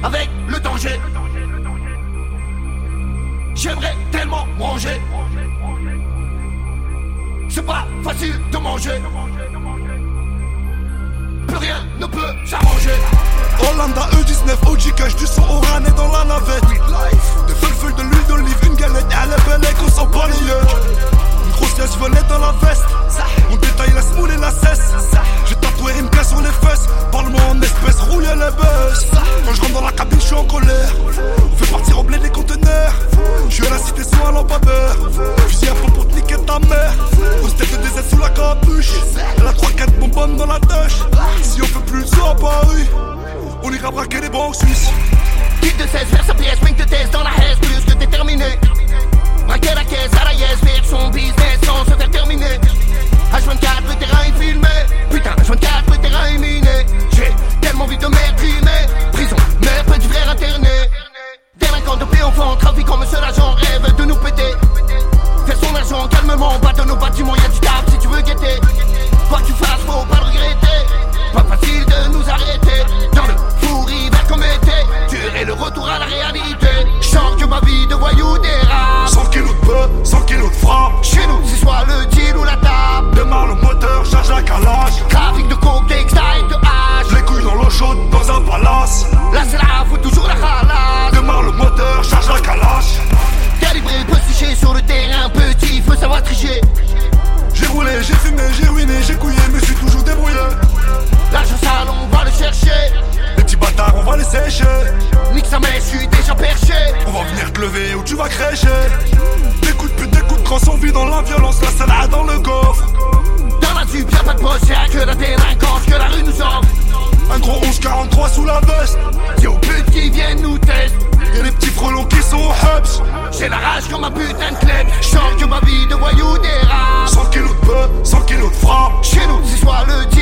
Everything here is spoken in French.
avec le danger. J'aimerais tellement manger. C'est pas facile de manger. Plus rien ne peut s'arranger. Hollanda E19, OG cache du son orané dans la navette. Des feuilles de l'huile d'olive, une galette à la belle et qu'on s'en bat les yeux. Une grosse liasse violet dans la veste. On détaille la smoule et la cesse. J'ai tatoué MK sur les fesses. Parle-moi en espèces, rouler les buzz. Quand je rentre dans la cabine, je suis en colère. On fait partir au blé les conteneurs. Je suis à la cité sous un lampadaire. Fusil à pompe pour te niquer ta mère. Grosse tête de DZ sous la capuche. Elle a 3-4 bonbonnes dans la touche. Si on fait plus le saut à Paris, on ira braquer les banques suisses. Kit de 16 vers sa pièce, swing de test dans la haise, plus que déterminé. Braquer la caisse à la yes, faire son business sans se faire terminer. H24, le terrain est filmé. Putain, H24, le terrain est miné. J'ai tellement envie de m'exprimer. Prison, mais petit frère interné. Délinquant de paix enfant, trafiquant, monsieur l'agent rêve de nous péter. Faire son argent calmement, bas de nos bâtiments, y'a du taf si tu veux guetter. Quoi que tu fasses, faut pas le regretter. Pas facile de nous arrêter. Dans le four hiver comme été, dur et le retour à la réalité. Change que ma vie de voyou dérape. 100 kilos de bœuf, 100 kilos de frappe. Chez nous, c'est soit le deal ou la table. Démarre le moteur, charge la calage. Trafic de coke, textile, de hache. Les couilles dans l'eau chaude, dans un palace. Là c'est là, faut toujours la halal. Démarre le moteur, charge la calage. Calibré, peut sécher sur le terrain. Petit, faut savoir tricher. J'ai roulé, j'ai fumé, j'ai ruiné, j'ai couillé, mais je suis toujours débrouillé. L'argent sale, on va le chercher. Les petits bâtards, on va les sécher. Nique sa mère, je suis déjà perché. On va venir te lever ou tu vas crécher. Des coups de pute, des coups de crosse, on vit dans la violence, la salade dans le coffre. Dans la tube, y'a pas de poche, y'a que la délinquance, que la rue nous offre. Un gros 1143 sous la veste. Dis aux putes qui viennent nous tester. Y'a les petits frelons qui sont au hubs. J'ai la rage comme un putain de club. Change que ma vie de voyou dérape. 100 kilos de bœuf, 100 kilos de frappe. Chez nous, c'est soit le deal